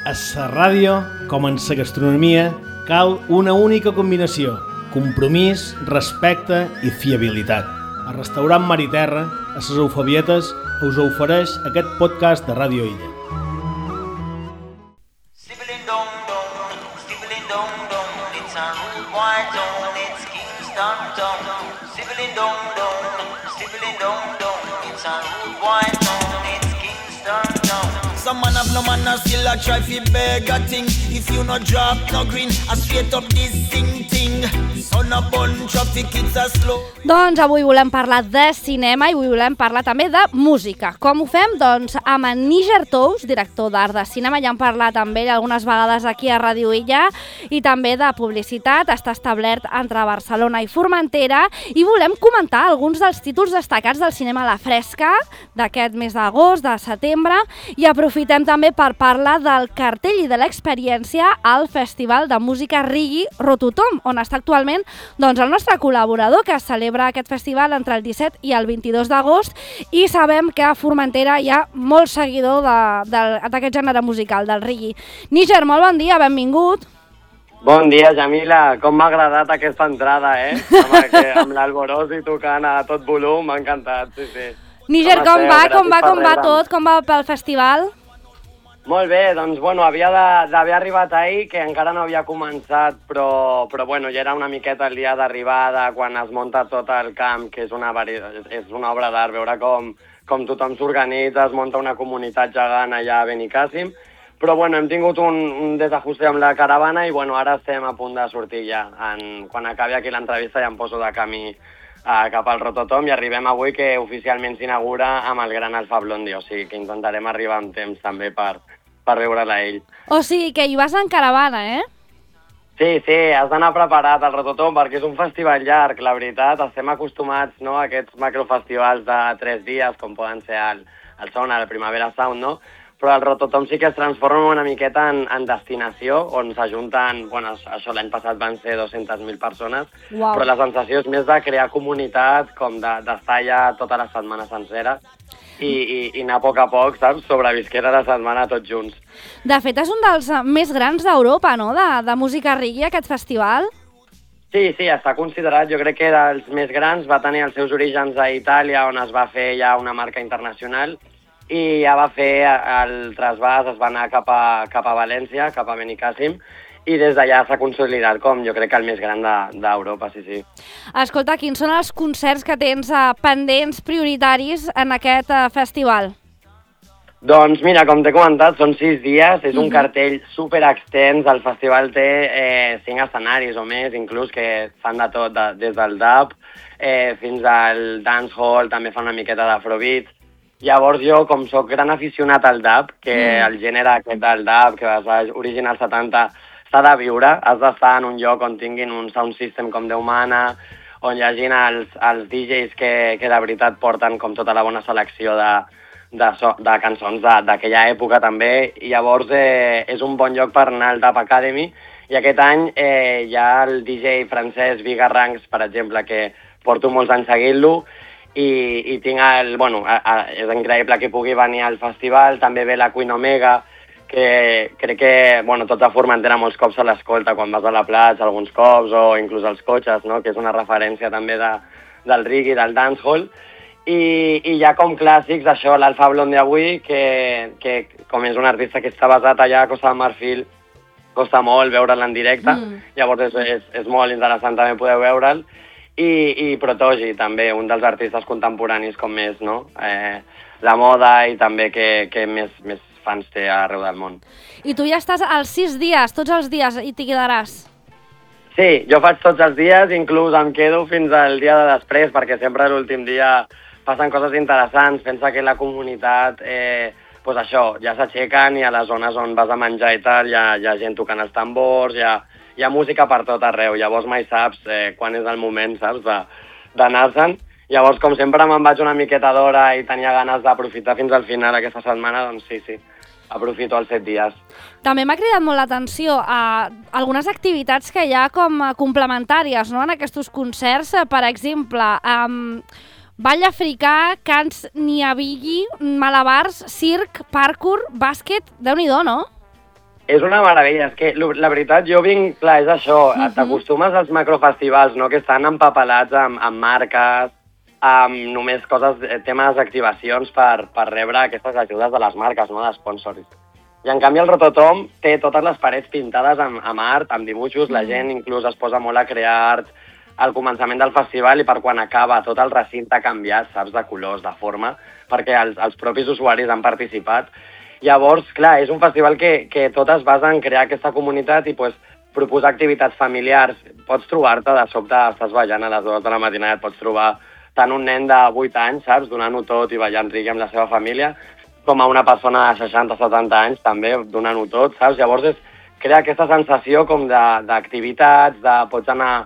A la ràdio, com en la gastronomia, cal una única combinació: compromís, respecte i fiabilitat. El restaurant Mar i Terra, a les Eufebietes, us ofereix aquest podcast de Ràdio Illa. Some man have no man and still a try fi beg a thing. If you no drop no green, a straight up this thing. Son a bun traffic, it's a slow. Doncs avui volem parlar de cinema i avui volem parlar també de música. Com ho fem? Doncs amb en Níger Tous, director d'art de cinema, ja hem parlat amb ell algunes vegades aquí a Ràdio Illa, i també de publicitat. Està establert entre Barcelona i Formentera i volem comentar alguns dels títols destacats del cinema a la fresca d'aquest mes d'agost, de setembre, i aprofitem també per parlar del cartell i de l'experiència al Festival de Música Reggae Rototom, on està actualment el nostre col·laborador, que celebra aquest festival entre el 17 i el 22 d'agost, i sabem que a Formentera hi ha molt seguidor d'aquest gènere musical, del reggae. Níger, molt bon dia, benvingut. Bon dia, Jamila. Com m'ha agradat aquesta entrada, amb l'Alborós i tocant a tot volum, m'ha encantat, sí. Níger, com va tot? Com va pel festival? Molt bé, doncs, havia d'haver arribat ahir, que encara no havia començat, però ja era una miqueta el dia d'arribada, quan es munta tot el camp, que és una obra d'art, veure com tothom s'organitza, es munta una comunitat gegant allà a Benicàssim, però hem tingut un desajuste amb la caravana i ara estem a punt de sortir ja. Quan acabi aquí l'entrevista ja em poso de camí cap al Rototom i arribem avui, que oficialment s'inaugura amb el gran Alfa Blondy, o sigui que intentarem arribar amb temps també per veure-la ell. O sigui que hi vas en caravana, eh? Sí, has d'anar preparat al Rototom perquè és un festival llarg, la veritat. Estem acostumats a aquests macrofestivals de 3 dies, com poden ser el Sound, el Primavera Sound, no? Però el Rototom sí que es transforma una miqueta en destinació, on s'ajunten, això l'any passat van ser 200.000 persones, wow. Però la sensació és més de crear comunitat, com d'estar allà tota la setmana sencera i anar a poc, saps? Sobrevisquer a la setmana tots junts. De fet, és un dels més grans d'Europa, no?, de música reggae, aquest festival. Sí, està considerat, jo crec que dels més grans. Va tenir els seus orígens a Itàlia, on es va fer ja una marca internacional, i ja va fer el trasbàs, es va anar cap a València, cap a Benicàssim, i des d'allà s'ha consolidat com jo crec que el més gran d'Europa, sí. Escolta, quins són els concerts que tens pendents, prioritaris en aquest festival? Doncs mira, com t'he comentat, són 6 dies, és un cartell superextens, el festival té 5 escenaris o més, inclús, que fan de tot, des del dub fins al dancehall, també fan una miqueta d'afrobeat. Llavors jo, com sóc gran aficionat al dub, que el gènere aquest del dub, que es va originar als 70, s'ha de viure, has d'estar en un lloc on tinguin un sound system com Déu mana, on hi hagin els DJs que de veritat porten com tota la bona selecció de cançons d'aquella època també, i llavors és un bon lloc per anar al Dub Academy, i aquest any hi ha el DJ francès Vigarranks, per exemple, que porto molts anys seguint-lo, i tinc és increïble que pugui venir al festival. També ve la Queen Omega, que crec que tota Formentera molts cops se l'escolta quan vas a la platja, alguns cops, o inclús als cotxes, no?, que és una referència també del reggae, del dancehall. I ja com clàssics, això, l'Alfa Blondy avui, que com és un artista que està basat allà a Costa de Marfil, costa molt veure'l en directe, llavors és molt interessant també poder veure'l. I Protogi, també, un dels artistes contemporanis com més, no? La moda, i també que més fans té arreu del món. I tu ja estàs als 6 dies, tots els dies, i t'hi quedaràs? Sí, jo faig tots els dies, inclús em quedo fins al dia de després, perquè sempre l'últim dia passen coses interessants. Pensa que la comunitat, ja s'aixequen, i a les zones on vas a menjar i tal, hi ha gent tocant els tambors, hi ha música per tot arreu, llavors mai saps quan és el moment, saps, d'anar-se'n. Llavors, com sempre, me'n vaig una miqueta d'hora i tenia ganes d'aprofitar fins al final aquesta setmana, doncs sí, aprofito els 7 dies. També m'ha cridat molt l'atenció a algunes activitats que hi ha com complementàries, no?, en aquests concerts. Per exemple, ball africà, cants niabigi, malabars, circ, parkour, bàsquet, Déu-n'hi-do, no? És una meravella, és que la veritat jo vinc, clar, és això, t'acostumes als macrofestivals, no?, que estan empapelats amb marques, amb només coses, temes d'activacions per rebre aquestes ajudes de les marques, no?, de sponsors. I en canvi el Rototom té totes les parets pintades amb art, amb dibuixos, la gent inclús es posa molt a crear art al començament del festival i per quan acaba tot el recinte ha canviat, saps, de colors, de forma, perquè els propis usuaris han participat. Llavors, clar, és un festival que tot es basa en crear aquesta comunitat i pues, proposar activitats familiars. Pots trobar-te, de sobte, estàs ballant a les 2 de la matinada, et pots trobar tant un nen de 8 anys, saps, donant-ho tot i ballant rigui amb la seva família, com a una persona de 60-70 anys, també, donant-ho tot, saps? Llavors, crea aquesta sensació com d'activitats, pots anar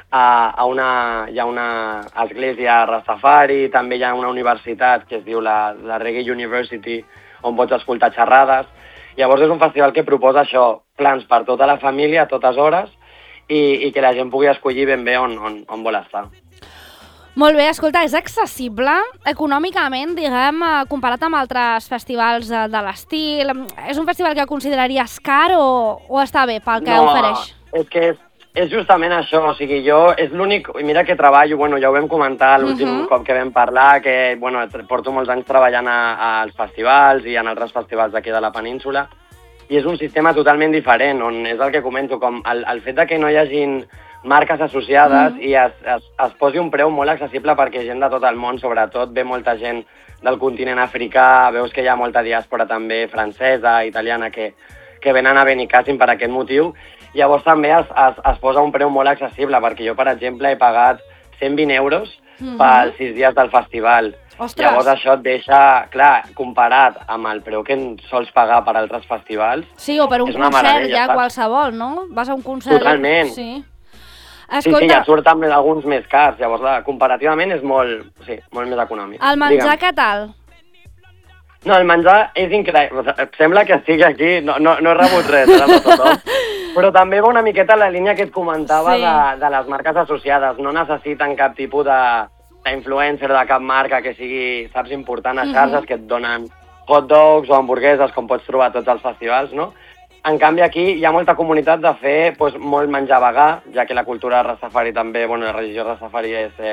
hi ha una església Rastafari, també hi ha una universitat que es diu la Reggae University, on pots escoltar xerrades. Llavors és un festival que proposa això, plans per tota la família a totes hores i que la gent pugui escollir ben bé on vol estar. Molt bé, escolta, és accessible econòmicament, diguem, comparat amb altres festivals de l'estil? És un festival que consideraries car o està bé pel que ofereix? No, és que és justament això, o sigui, jo és l'únic... Mira que treballo, bueno, ja ho vam comentar l'últim cop que vam parlar, que bueno, porto molts anys treballant als festivals i en altres festivals d'aquí de la península, i és un sistema totalment diferent, on és el que comento, com el fet de que no hi hagin marques associades i es posi un preu molt accessible perquè gent de tot el món, sobretot, ve molta gent del continent africà, veus que hi ha molta diàspora també francesa, italiana, que venen a Benicàssim per aquest motiu. Llavors també es posa un preu molt accessible, perquè jo, per exemple, he pagat 120 euros pels 6 dies del festival. Ostres! Llavors això et deixa, clar, comparat amb el preu que sols pagar per altres festivals... Sí, o per un concert ja qualsevol, no? Vas a un concert... Totalment. Sí. Escolta... Sí, ja surt amb alguns més cars, llavors comparativament és molt més econòmic. El menjar què tal? No, el menjar és increïble. Sembla que estigui aquí, no he rebut res, però també va una miqueta la línia que et comentava de les marques associades. No necessiten cap tipus d'influencer de cap marca que sigui, saps, important a xarxes, que et donen hot dogs o hamburgueses, com pots trobar a tots els festivals, no? En canvi, aquí hi ha molta comunitat de fer molt menjar vegà, ja que la cultura Rastafari també, la religió Rastafari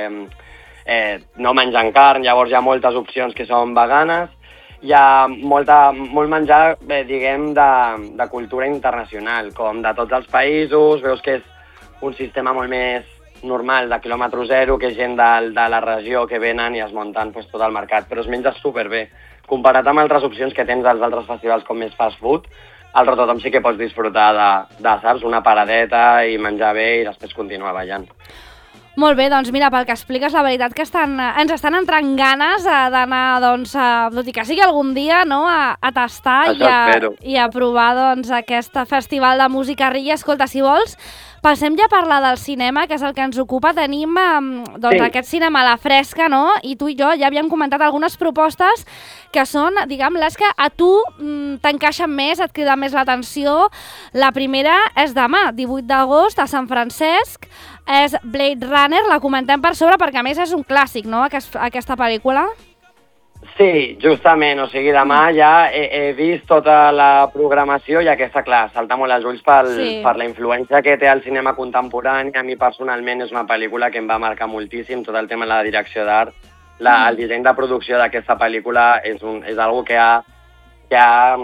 és no menjant carn, llavors hi ha moltes opcions que són veganes. Hi ha molt menjar, diguem, de cultura internacional, com de tots els països, veus que és un sistema molt més normal, de quilòmetre zero, que és gent de la regió que venen i es munten tot el mercat, però es menja superbé. Comparat amb altres opcions que tens als altres festivals com més fast food, al Rototom sí que pots disfrutar de, saps, una paradeta i menjar bé i després continuar ballant. Molt bé, doncs mira, pel que expliques, la veritat que ens estan entrant ganes d'anar, doncs, tot i que sigui algun dia, no?, a tastar i a provar, doncs, aquest festival de música reggae. Escolta, si vols, passem ja a parlar del cinema, que és el que ens ocupa. Tenim, doncs, aquest cinema a la fresca, no?, i tu i jo ja havíem comentat algunes propostes que són, diguem, les que a tu t'encaixen més, et crida més l'atenció. La primera és demà, 18 d'agost, a Sant Francesc. És Blade Runner, la comentem per sobre perquè a més és un clàssic, no?, aquesta pel·lícula? Sí, justament, o sigui, demà ja he vist tota la programació i aquesta, clar, salta molt als ulls per la influència que té el cinema contemporani. A mi personalment és una pel·lícula que em va marcar moltíssim, tot el tema de la direcció d'art. El disseny de producció d'aquesta pel·lícula és algo que ha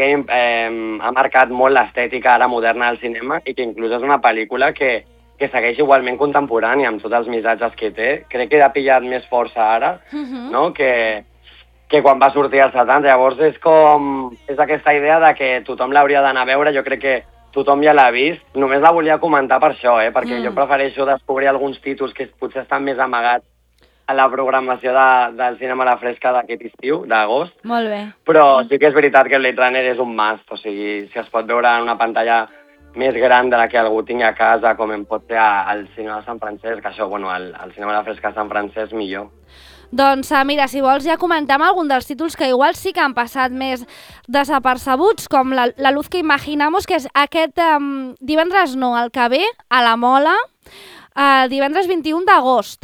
marcat molt l'estètica ara moderna del cinema i que inclús és una pel·lícula que segueix igualment contemporània amb tots els missatges que té. Crec que ha pillat més força ara, no?, que quan va sortir als 70. Llavors és aquesta idea de que tothom l'hauria d'anar a veure. Jo crec que tothom ja l'ha vist. Només la volia comentar per això, perquè jo prefereixo descobrir alguns títols que potser estan més amagats a la programació del cinema a la fresca d'aquest estiu, d'agost. Molt bé. Però sí que és veritat que Blade Runner és un must. O sigui, si es pot veure en una pantalla més gran de la que algú tingui a casa, com en pot ser al cinema de Sant Francesc, això, al cinema de la fresca de Sant Francesc, millor. Doncs mira, si vols ja comentem algun dels títols que igual sí que han passat més desapercebuts, com La luz que imaginamos, que és aquest divendres no, el que ve, a la Mola, divendres 21 d'agost,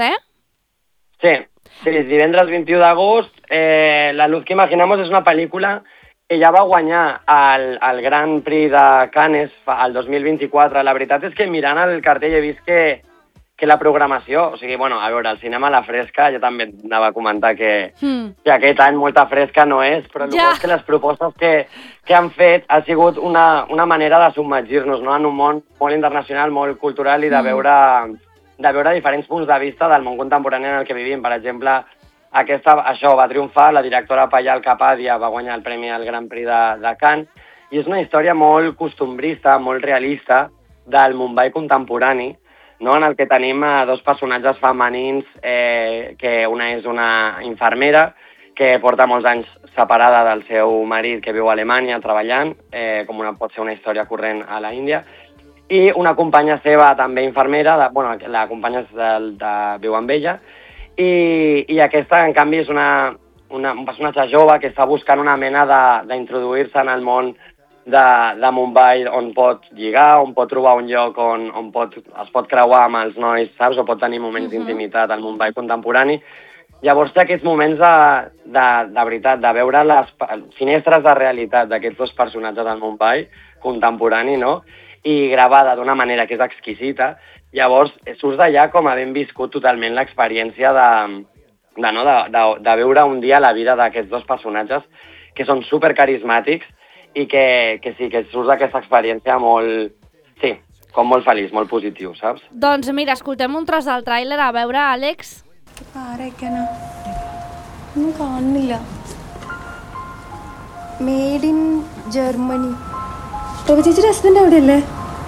Sí, divendres 21 d'agost. La luz que imaginamos és una pel·lícula ella va guanyar el Grand Prix de Cannes el 2024. La veritat és que mirant el cartell he vist que la programació, o sigui, bueno, a veure, el cinema a la fresca, jo també anava a comentar que aquest any molta fresca no és, però el que és que les propostes que han fet ha sigut una manera de submergir-nos, no?, en un món molt internacional, molt cultural i de veure diferents punts de vista del món contemporani en el que vivim. Per exemple, això va triomfar, la directora Payal Kapadia va guanyar el premi al Grand Prix de Cannes, i és una història molt costumbrista, molt realista del Mumbai contemporani, no? En el que tenim dos personatges femenins, que una és una infermera que porta molts anys separada del seu marit que viu a Alemanya treballant, com pot ser una història corrent a la Índia, i una companya seva també infermera, la companya viu amb ella, i aquesta, en canvi, és un personatge jove que està buscant una mena d'introduir-se en el món de Mumbai, on pot lligar, on pot trobar un lloc on es pot creuar amb els nois, saps? O pot tenir moments d'intimitat al Mumbai contemporani. Llavors té aquests moments de veritat, de veure les finestres de realitat d'aquests dos personatges del Mumbai contemporani, no? I gravada d'una manera que és exquisita. Llavors surts d'allà com havent viscut totalment l'experiència de veure un dia la vida d'aquests dos personatges que són supercarismàtics i que sí, que surts d'aquesta experiència molt, sí, com molt feliç, molt positiu, saps? Doncs mira, escoltem un tros del tràiler, a veure, Àlex. Made in Germany. Prabhu ചേച്ചിയുടെ husband എവിടെയല്ലേ?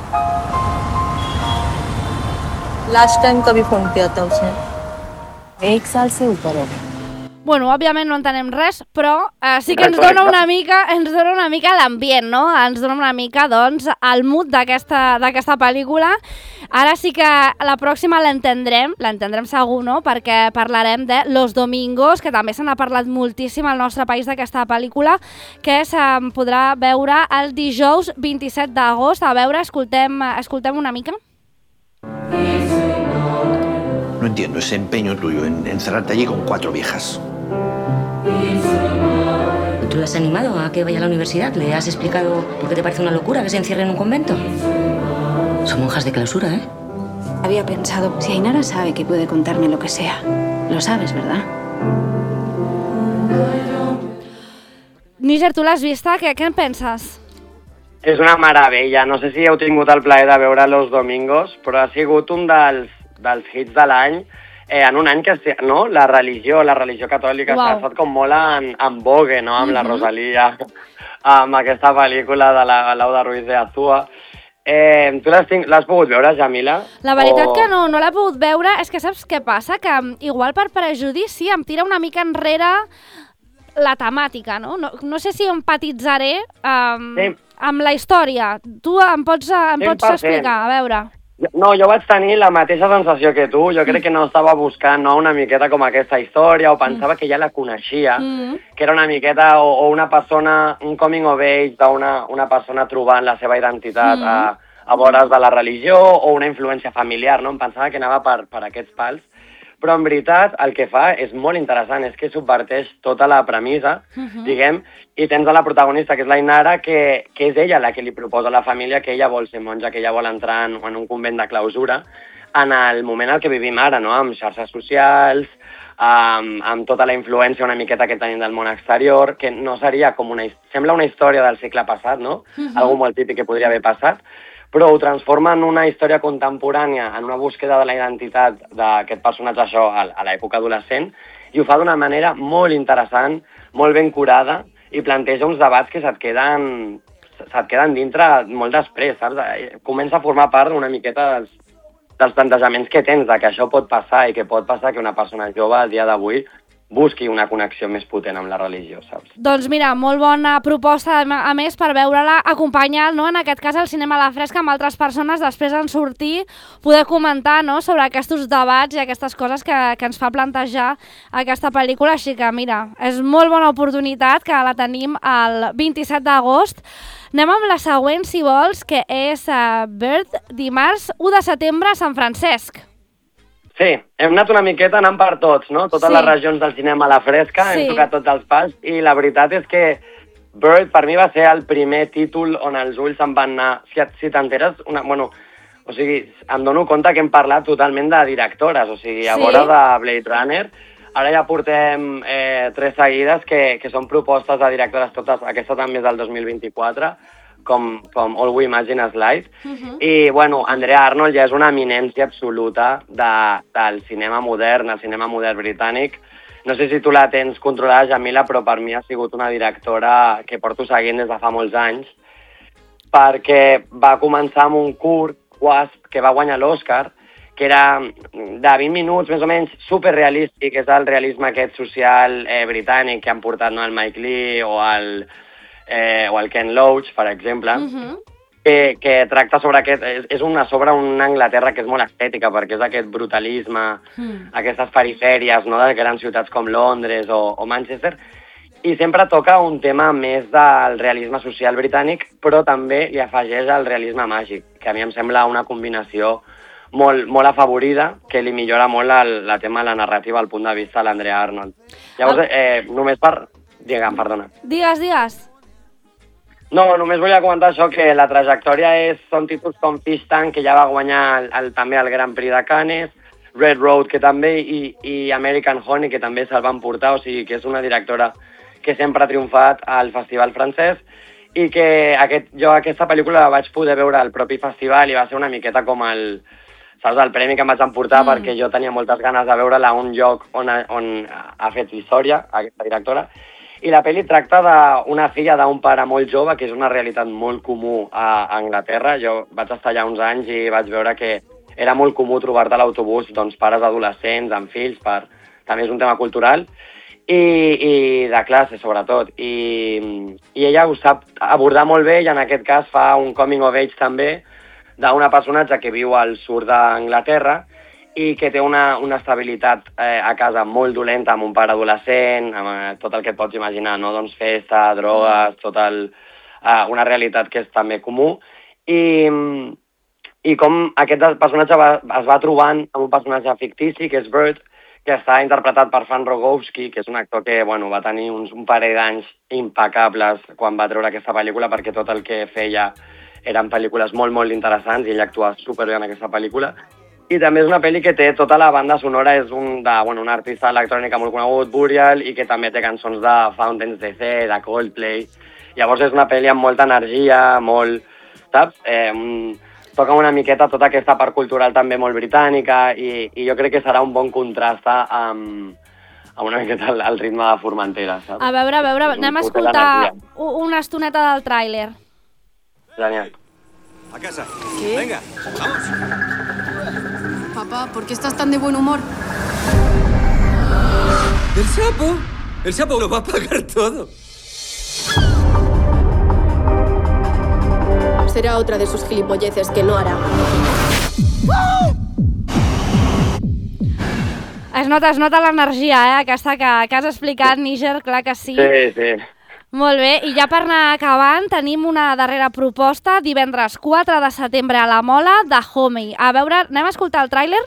Last time कभी phone किया था उसने? 1 साल से ऊपर हो गया. Bueno, òbviament no entenem res, però sí que ens dona una mica l'ambient, no? Ens dona una mica, doncs, el mood d'aquesta pel·lícula. Ara sí que la pròxima l'entendrem segur, no? Perquè parlarem de Los Domingos, que també se n'ha parlat moltíssim al nostre país d'aquesta pel·lícula, que se'n podrà veure el dijous 27 d'agost. A veure, escoltem una mica. No entiendo ese empeño tuyo en encerrarte allí con 4 viejas. ¿Tú lo has animado a que vaya a la universidad? ¿Le has explicado por qué te parece una locura que se encierre en un convento? Son monjas de clausura, ¿eh? Había pensado, si Ainara sabe que puede contarme lo que sea. Lo sabes, ¿verdad? Níger, tu l'has vista? Què en penses? És una meravella. No sé si heu tingut el plaer de veure Los Domingos, però ha sigut un dels hits de l'any, en un any que, no, la religió catòlica ha estat com molt en vogue, no?, amb la Rosalía, amb aquesta pel·lícula de la Lauda Ruiz de Azúa. Tu l'has pogut veure, Jamila? La veritat que no l'he pogut veure. És que saps què passa? Que igual per prejudici em tira una mica enrere la temàtica, no? No sé si empatitzaré amb la història. Tu em pots explicar? A veure... No, jo vaig tenir la mateixa sensació que tu. Jo crec que no estava buscant una miqueta com aquesta història, o pensava que ja la coneixia, que era una miqueta o una persona, un coming of age d'una persona trobant la seva identitat a vores de la religió, o una influència familiar, no? Em pensava que anava per aquests pals. Però en veritat el que fa és molt interessant, és que subverteix tota la premissa, diguem, i tens a la protagonista, que és l'Ainara, que és ella la que li proposa a la família que ella vol ser monja, que ella vol entrar en un convent de clausura, en el moment en què vivim ara, no? Amb xarxes socials, amb tota la influència una miqueta que tenim del món exterior, que no seria com sembla una història del segle passat, no? Algo molt típic que podria haver passat, però ho transforma en una història contemporània, en una búsqueda de la identitat d'aquest personatge, això, a l'època adolescent, i ho fa d'una manera molt interessant, molt ben curada, i planteja uns debats que se't queden dintre molt després, saps? Comença a formar part una miqueta dels plantejaments que tens, de que això pot passar, i que pot passar que una persona jove al dia d'avui busqui una connexió més potent amb la religió, saps? Doncs mira, molt bona proposta, a més, per veure-la acompanyant, no? En aquest cas, al cinema a la fresca amb altres persones, després en sortir, poder comentar, no?, sobre aquests debats i aquestes coses que ens fa plantejar aquesta pel·lícula. Així que, mira, és molt bona oportunitat, que la tenim el 27 d'agost. Anem amb la següent, si vols, que és Bird, dimarts 1 de setembre a Sant Francesc. Sí, hem anat una miqueta anant per tots, no? Totes les regions del cinema a la fresca, hem tocat tots els pals, i la veritat és que Bird per mi va ser el primer títol on els ulls se'n van anar... Si t'enteres, o sigui, em dono compte que hem parlat totalment de directores, o sigui, a vora de Blade Runner, ara ja portem 3 seguides que són propostes de directores, totes, aquesta també és del 2024, com All We Imagine As Light, i, bueno, Andrea Arnold ja és una eminència absoluta del cinema modern, el cinema modern britànic. No sé si tu la tens controlada, Jamila, però per mi ha sigut una directora que porto seguint des de fa molts anys, perquè va començar amb un curt, Wasp, que va guanyar l'Oscar, que era de 20 minuts, més o menys, superrealístic, és el realisme aquest social britànic que han portat el Mike Leigh o el Ken Loach, per exemple, que tracta sobre aquest... És sobre una Anglaterra que és molt estètica, perquè és aquest brutalisme, aquestes perifèries, no?, de grans ciutats com Londres o Manchester, i sempre toca un tema més del realisme social britànic, però també li afegeix el realisme màgic, que a mi em sembla una combinació molt afavorida, que li millora molt el tema de la narrativa al punt de vista de l'Andrea Arnold. Llavors, només per... Digue'm, perdona. Digues. No, només volia comentar això, que la trajectòria són títols com Fish Tank, que ja va guanyar també el Grand Prix de Cannes, Red Road, que també, i American Honey, que també se'l van portar, o sigui que és una directora que sempre ha triomfat al festival francès, i que jo aquesta pel·lícula la vaig poder veure al propi festival i va ser una miqueta com el premi que em vaig emportar, perquè jo tenia moltes ganes de veure-la a un lloc on ha fet història, aquesta directora. I la pel·li tracta d'una filla d'un pare molt jove, que és una realitat molt comú a Anglaterra. Jo vaig estar allà uns anys i vaig veure que era molt comú trobar-te a l'autobús pares adolescents amb fills, també és un tema cultural, i de classe, sobretot. I ella ho sap abordar molt bé, i en aquest cas fa un coming of age també, d'una personatge que viu al sud d'Anglaterra i que té una estabilitat a casa molt dolenta, amb un pare adolescent, amb tot el que et pots imaginar, no? Doncs festa, drogues, una realitat que és també comú. I com aquest personatge es va trobant amb un personatge fictici, que és Bird, que està interpretat per Fan Rogowski, que és un actor que va tenir un parell d'anys impecables quan va treure aquesta pel·lícula, perquè tot el que feia eren pel·lícules molt, molt interessants, i ell actua superbé en aquesta pel·lícula. I també és una pel·li que té tota la banda sonora, és un artista d'electrònica molt conegut, Burial, i que també té cançons de Fountains DC, de Coldplay. Llavors és una pel·li amb molta energia, molt, saps? Toca una miqueta tota aquesta part cultural també molt britànica, i jo crec que serà un bon contrast amb una miqueta el ritme de Formentera, saps? A veure, anem a escoltar una estoneta del tràiler. Genial. A casa. ¿Qué? Venga, vamos. Papá, ¿por qué estás tan de buen humor? ¿El sapo? El sapo lo va a pagar todo. Será otra de sus gilipolleces que no hará. Es nota l'energia, aquesta que has explicat, Níger, clar que sí. Sí. Molt bé, i ja per anar acabant tenim una darrera proposta, divendres 4 de setembre a la Mola, de Homie. A veure, anem a escoltar el tràiler?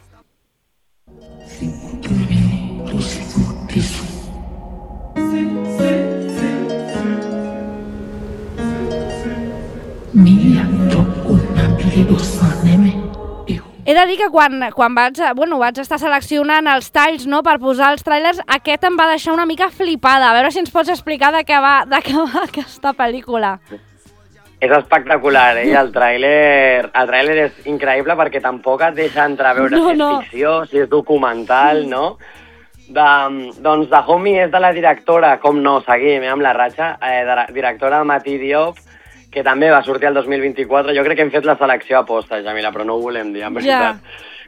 He de dir que quan vaig estar seleccionant els talls, no, per posar els tràilers, aquest em va deixar una mica flipada. A veure si ens pots explicar de què va aquesta pel·lícula. És espectacular, el tràiler és increïble, perquè tampoc et deixa entreveure si és ficció, si és documental, no? Doncs The Homie és de la directora, com no, seguim amb la ratxa, directora Mati Diop, que també va sortir el 2024. Jo crec que hem fet la selecció a posta, Jamila, però no ho volem dir, en veritat.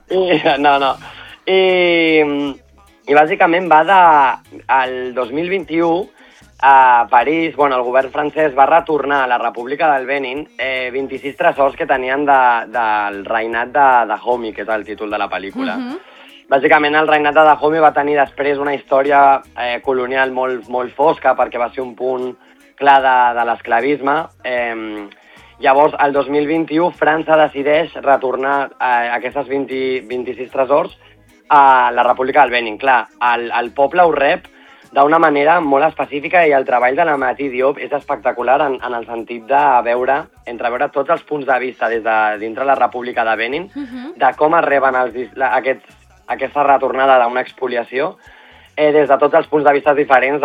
I bàsicament va al 2021 a París, el govern francès va retornar a la República del Benin 26 tresors que tenien del reinat de Dahomey, que és el títol de la pel·lícula. Bàsicament, el reinat de Dahomey va tenir després una història colonial molt fosca, perquè va ser un punt clar de l'esclavisme. Llavors, el 2021, França decideix retornar aquestes 26 tresors a la República del Benin. Clar, el poble ho rep d'una manera molt específica, i el treball de la Mati Diop és espectacular en el sentit de entreveure tots els punts de vista des de dintre la República de Benin, de com es reben aquesta retornada d'una expoliació, des de tots els punts de vista diferents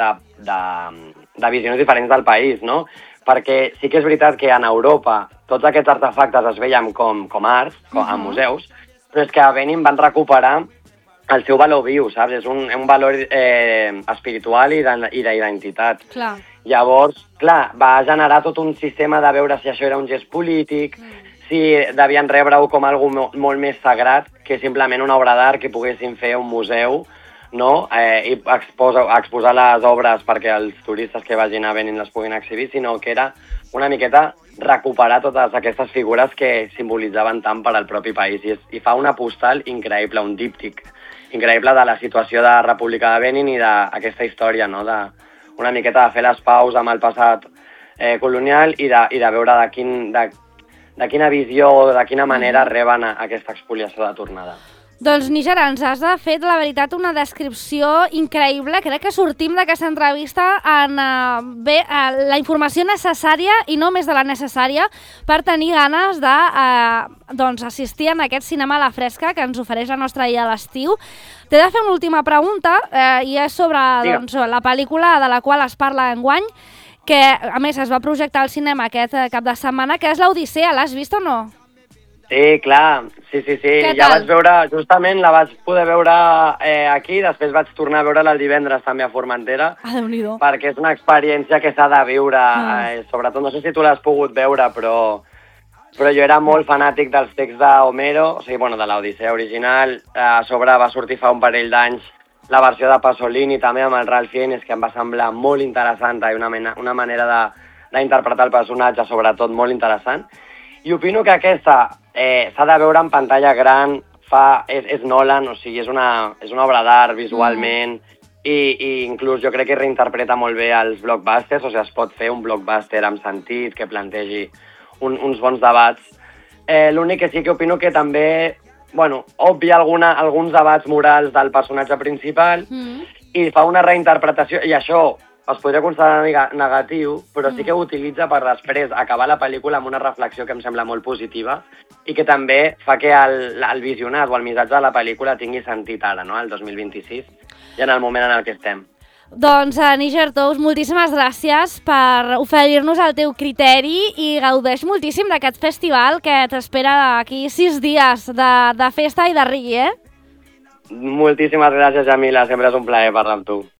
de visions diferents del país, no? Perquè sí que és veritat que en Europa tots aquests artefactes es veien com arts, en museus, però és que a Benin van recuperar el seu valor viu, saps? És un valor espiritual i d'identitat. Clar. Llavors, clar, va generar tot un sistema de veure si això era un gest polític, si devien rebre-ho com algo molt més sagrat que simplement una obra d'art que poguessin fer un museu, no? I exposar les obres perquè els turistes que vagin a Benin les puguin exhibir, sinó que era una miqueta recuperar totes aquestes figures que simbolitzaven tant per al propi país. I fa una postal increïble, un díptic increïble de la situació de la República de Benin i d'aquesta història, no? Una miqueta de fer les paus amb el passat colonial i de veure de quina visió o de quina manera reben aquesta expoliació de tornada. Doncs, Níger, ens has fet, la veritat, una descripció increïble. Crec que sortim d'aquesta entrevista amb la informació necessària i no més de la necessària per tenir ganes de assistir a aquest cinema a la fresca que ens ofereix la nostra illa a l'estiu. T'he de fer una última pregunta i és sobre la pel·lícula de la qual es parla enguany, que a més es va projectar al cinema aquest cap de setmana, que és l'Odissea. L'has vist o no? Sí, clar, sí. Ja vaig veure, justament la vaig poder veure aquí, després vaig tornar a veure-la el divendres també a Formentera, perquè és una experiència que s'ha de viure, sobretot, no sé si tu l'has pogut veure, però jo era molt fanàtic dels texts d'Homero, o sigui, bueno, de l'Odissea original, a sobre va sortir fa un parell d'anys la versió de Pasolini, també amb el Ralph Fiennes, que em va semblar molt interessant, i una manera d'interpretar el personatge, sobretot, molt interessant. I opino que aquesta s'ha de veure en pantalla gran, és Nolan, o sigui, és una obra d'art visualment, i inclús jo crec que reinterpreta molt bé els blockbusters, o sigui, es pot fer un blockbuster amb sentit, que plantegi uns bons debats. L'únic que sí que opino que també, obvia alguns debats morals del personatge principal i fa una reinterpretació, i això es podria considerar negatiu, però sí que ho utilitza per després acabar la pel·lícula amb una reflexió que em sembla molt positiva i que també fa que el visionat o el missatge de la pel·lícula tingui sentit ara, no?, el 2026, i en el moment en el que estem. Doncs, Níger Tous, moltíssimes gràcies per oferir-nos el teu criteri i gaudeix moltíssim d'aquest festival que t'espera aquí 6 dies de festa i de rigui, eh? Moltíssimes gràcies, Jamila, sempre és un plaer parlar amb tu.